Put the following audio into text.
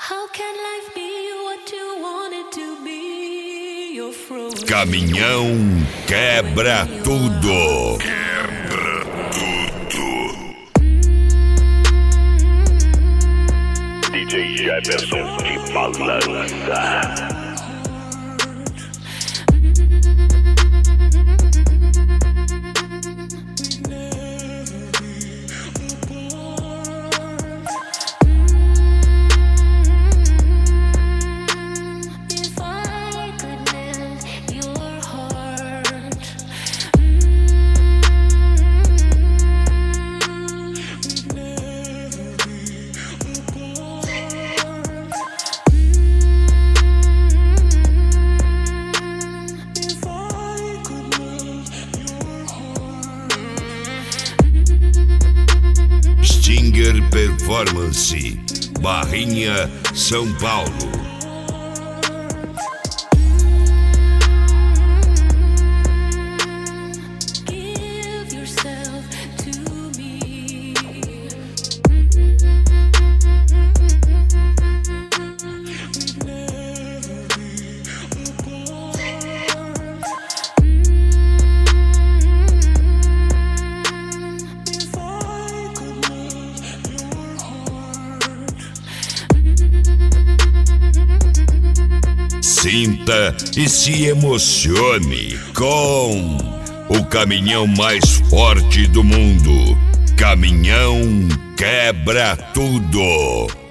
Caminhão quebra tudo. DJ Jefferson de Balança. Stinger Performance, Barrinha, São Paulo. Sinta e se emocione com o caminhão mais forte do mundo. Caminhão quebra tudo.